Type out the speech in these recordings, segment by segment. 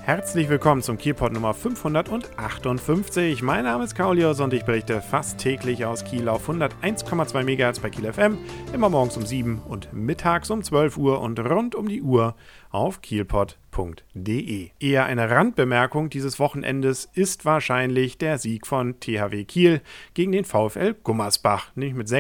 Herzlich willkommen zum Kielpot Nummer 558. Mein Name ist Kaulius und ich berichte fast täglich aus Kiel auf 101,2 MHz bei Kiel FM, immer morgens um 7 und mittags um 12 Uhr und rund um die Uhr auf kielpot.de. Eher eine Randbemerkung dieses Wochenendes ist wahrscheinlich der Sieg von THW Kiel gegen den VfL Gummersbach. Nämlich mit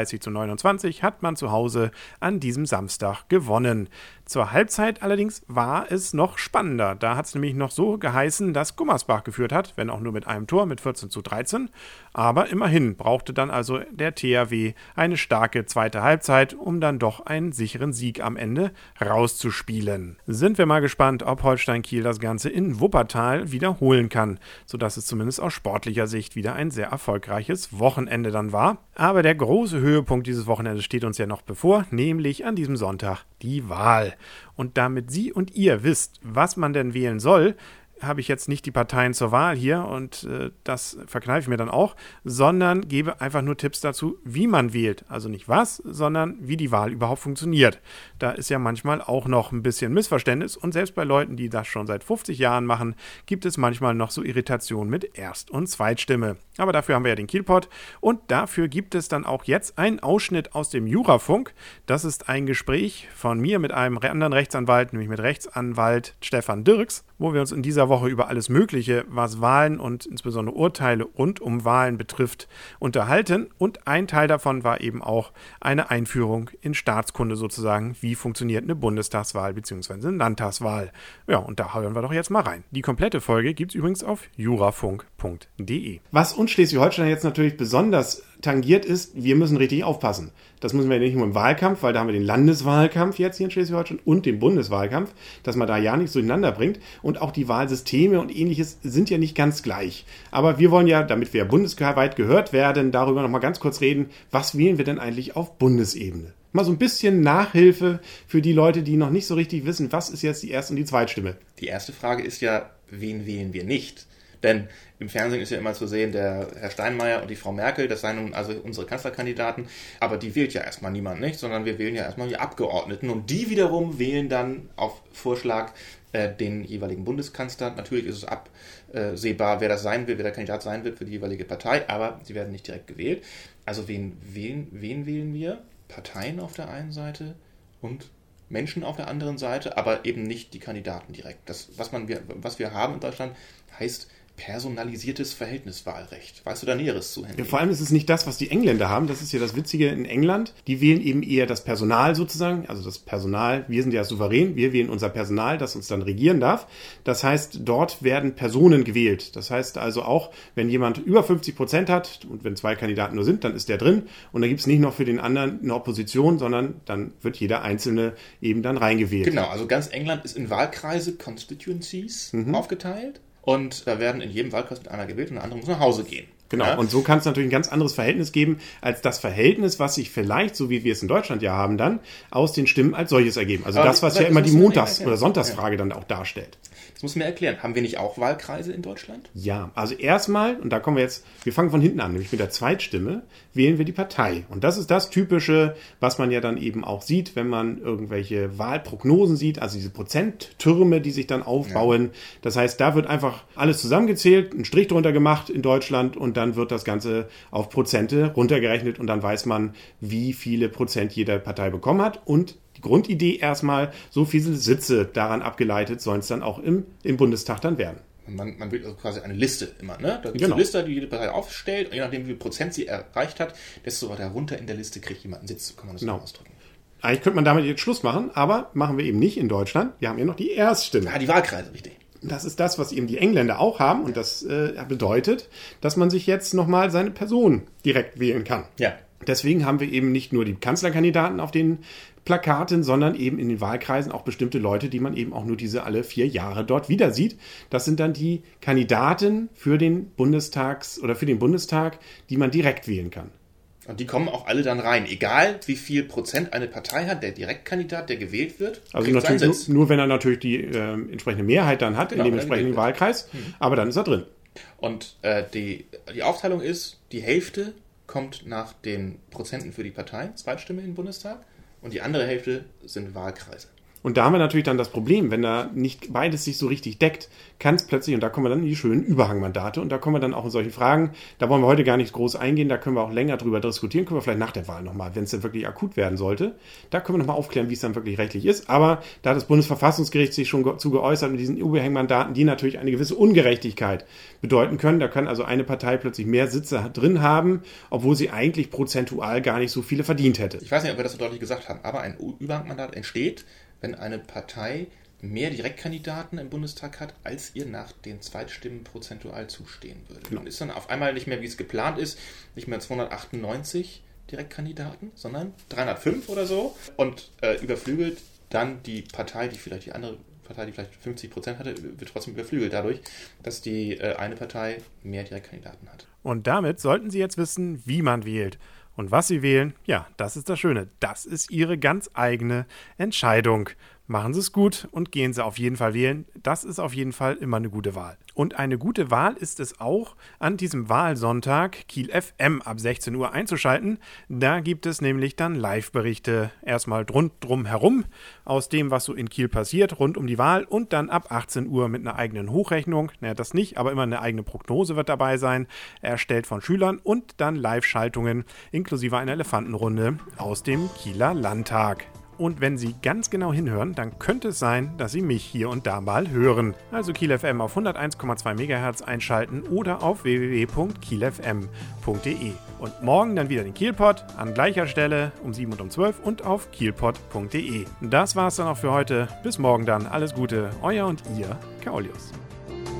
36:29 hat man zu Hause an diesem Samstag gewonnen. Zur Halbzeit allerdings war es noch spannender. Da hat es nämlich noch so geheißen, dass Gummersbach geführt hat, wenn auch nur mit einem Tor, mit 14:13. Aber immerhin brauchte dann also der THW eine starke zweite Halbzeit, um dann doch einen sicheren Sieg am Ende rauszuspielen. Sind wir mal gespannt, ob Holstein Kiel das Ganze in Wuppertal wiederholen kann, sodass es zumindest aus sportlicher Sicht wieder ein sehr erfolgreiches Wochenende dann war. Aber der große Höhepunkt dieses Wochenendes steht uns ja noch bevor, nämlich an diesem Sonntag die Wahl. Und damit Sie und ihr wisst, was man denn wählen soll, habe ich jetzt nicht die Parteien zur Wahl hier und das verkneife ich mir dann auch, sondern gebe einfach nur Tipps dazu, wie man wählt. Also nicht was, sondern wie die Wahl überhaupt funktioniert. Da ist ja manchmal auch noch ein bisschen Missverständnis und selbst bei Leuten, die das schon seit 50 Jahren machen, gibt es manchmal noch so Irritationen mit Erst- und Zweitstimme. Aber dafür haben wir ja den Kielpot und dafür gibt es dann auch jetzt einen Ausschnitt aus dem Jurafunk. Das ist ein Gespräch von mir mit einem anderen Rechtsanwalt, nämlich mit Rechtsanwalt Stefan Dirks, wo wir uns in dieser Woche über alles Mögliche, was Wahlen und insbesondere Urteile rund um Wahlen betrifft, unterhalten. Und ein Teil davon war eben auch eine Einführung in Staatskunde sozusagen. Wie funktioniert eine Bundestagswahl bzw. eine Landtagswahl? Ja, und da hören wir doch jetzt mal rein. Die komplette Folge gibt es übrigens auf jurafunk.de. Was uns Schleswig-Holstein jetzt natürlich besonders tangiert ist, wir müssen richtig aufpassen. Das müssen wir nicht nur im Wahlkampf, weil da haben wir den Landeswahlkampf jetzt hier in Schleswig-Holstein und den Bundeswahlkampf, dass man da ja nichts durcheinander bringt. Und auch die Wahlsysteme und ähnliches sind ja nicht ganz gleich. Aber wir wollen ja, damit wir bundesweit gehört werden, darüber nochmal ganz kurz reden, was wählen wir denn eigentlich auf Bundesebene? Mal so ein bisschen Nachhilfe für die Leute, die noch nicht so richtig wissen, was ist jetzt die Erst- und die Zweitstimme? Die erste Frage ist ja, wen wählen wir nicht? Denn im Fernsehen ist ja immer zu sehen, der Herr Steinmeier und die Frau Merkel, das seien nun also unsere Kanzlerkandidaten, aber die wählt ja erstmal niemand, nicht? Sondern wir wählen ja erstmal die Abgeordneten und die wiederum wählen dann auf Vorschlag den jeweiligen Bundeskanzler. Natürlich ist es absehbar, wer das sein will, wer der Kandidat sein wird für die jeweilige Partei, aber sie werden nicht direkt gewählt. Also wen wählen wir? Parteien auf der einen Seite und Menschen auf der anderen Seite, aber eben nicht die Kandidaten direkt. Das, was wir haben in Deutschland, heißt personalisiertes Verhältniswahlrecht. Weißt du da Näheres zu, Henry? Ja, vor allem ist es nicht das, was die Engländer haben. Das ist ja das Witzige in England. Die wählen eben eher das Personal sozusagen. Also das Personal, wir sind ja souverän. Wir wählen unser Personal, das uns dann regieren darf. Das heißt, dort werden Personen gewählt. Das heißt also auch, wenn jemand über 50% hat und wenn 2 Kandidaten nur sind, dann ist der drin. Und dann gibt es nicht noch für den anderen eine Opposition, sondern dann wird jeder Einzelne eben dann reingewählt. Genau, also ganz England ist in Wahlkreise, Constituencies aufgeteilt. Und da werden in jedem Wahlkreis mit einer gewählt und der andere muss nach Hause gehen. Genau, ja. Und so kann es natürlich ein ganz anderes Verhältnis geben, als das Verhältnis, was sich vielleicht, so wie wir es in Deutschland ja haben, dann aus den Stimmen als solches ergeben. Also aber das, was ja immer die Montags- oder Sonntagsfrage dann auch darstellt. Das muss man erklären. Haben wir nicht auch Wahlkreise in Deutschland? Ja, also erstmal, und da kommen wir fangen von hinten an, nämlich mit der Zweitstimme, wählen wir die Partei. Und das ist das Typische, was man ja dann eben auch sieht, wenn man irgendwelche Wahlprognosen sieht, also diese Prozenttürme, die sich dann aufbauen. Ja. Das heißt, da wird einfach alles zusammengezählt, einen Strich drunter gemacht in Deutschland und dann wird das Ganze auf Prozente runtergerechnet und dann weiß man, wie viele Prozent jede Partei bekommen hat. Und die Grundidee erstmal, so viele Sitze daran abgeleitet, sollen es dann auch im Bundestag dann werden. Man will also quasi eine Liste immer, ne? Da gibt es eine Liste, die jede Partei aufstellt und je nachdem, wie viel Prozent sie erreicht hat, desto weiter runter in der Liste kriegt jemand einen Sitz, so kann man das so ausdrücken. Eigentlich könnte man damit jetzt Schluss machen, aber machen wir eben nicht in Deutschland. Wir haben ja noch die Erststimme. Ah, die Wahlkreise, richtig. Das ist das, was eben die Engländer auch haben und das bedeutet, dass man sich jetzt nochmal seine Person direkt wählen kann. Ja. Deswegen haben wir eben nicht nur die Kanzlerkandidaten auf den Plakaten, sondern eben in den Wahlkreisen auch bestimmte Leute, die man eben auch nur diese alle 4 Jahre dort wieder sieht. Das sind dann die Kandidaten für den Bundestag, die man direkt wählen kann. Und die kommen auch alle dann rein, egal wie viel Prozent eine Partei hat, der Direktkandidat, der gewählt wird. Also natürlich nur wenn er natürlich die entsprechende Mehrheit dann hat in dem entsprechenden Wahlkreis, aber dann ist er drin. Und die Aufteilung ist, die Hälfte kommt nach den Prozenten für die Partei, Zweitstimme im Bundestag, und die andere Hälfte sind Wahlkreise. Und da haben wir natürlich dann das Problem, wenn da nicht beides sich so richtig deckt, kann es plötzlich, und da kommen wir dann in die schönen Überhangmandate, und da kommen wir dann auch in solchen Fragen, da wollen wir heute gar nicht groß eingehen, da können wir auch länger drüber diskutieren, können wir vielleicht nach der Wahl nochmal, wenn es dann wirklich akut werden sollte, da können wir nochmal aufklären, wie es dann wirklich rechtlich ist, aber da hat das Bundesverfassungsgericht sich schon zu geäußert mit diesen Überhangmandaten, die natürlich eine gewisse Ungerechtigkeit bedeuten können, da kann also eine Partei plötzlich mehr Sitze drin haben, obwohl sie eigentlich prozentual gar nicht so viele verdient hätte. Ich weiß nicht, ob wir das so deutlich gesagt haben, aber ein Überhangmandat entsteht, wenn eine Partei mehr Direktkandidaten im Bundestag hat, als ihr nach den Zweitstimmen prozentual zustehen würde. Genau. Und ist dann auf einmal nicht mehr, wie es geplant ist, nicht mehr 298 Direktkandidaten, sondern 305 oder so und überflügelt dann die Partei, die andere Partei, die vielleicht 50% hatte, wird trotzdem überflügelt dadurch, dass die eine Partei mehr Direktkandidaten hat. Und damit sollten Sie jetzt wissen, wie man wählt. Und was Sie wählen, ja, das ist das Schöne. Das ist Ihre ganz eigene Entscheidung. Machen Sie es gut und gehen Sie auf jeden Fall wählen. Das ist auf jeden Fall immer eine gute Wahl. Und eine gute Wahl ist es auch, an diesem Wahlsonntag Kiel FM ab 16 Uhr einzuschalten. Da gibt es nämlich dann Live-Berichte erstmal drum herum aus dem, was so in Kiel passiert, rund um die Wahl und dann ab 18 Uhr mit einer eigenen Hochrechnung. Naja, das nicht, aber immer eine eigene Prognose wird dabei sein, erstellt von Schülern und dann Live-Schaltungen inklusive einer Elefantenrunde aus dem Kieler Landtag. Und wenn Sie ganz genau hinhören, dann könnte es sein, dass Sie mich hier und da mal hören. Also Kiel FM auf 101,2 MHz einschalten oder auf www.kielfm.de. Und morgen dann wieder den Kielpot an gleicher Stelle um 7 und um 12 und auf kielpot.de. Das war's dann auch für heute. Bis morgen dann. Alles Gute. Euer und Ihr Kaulius.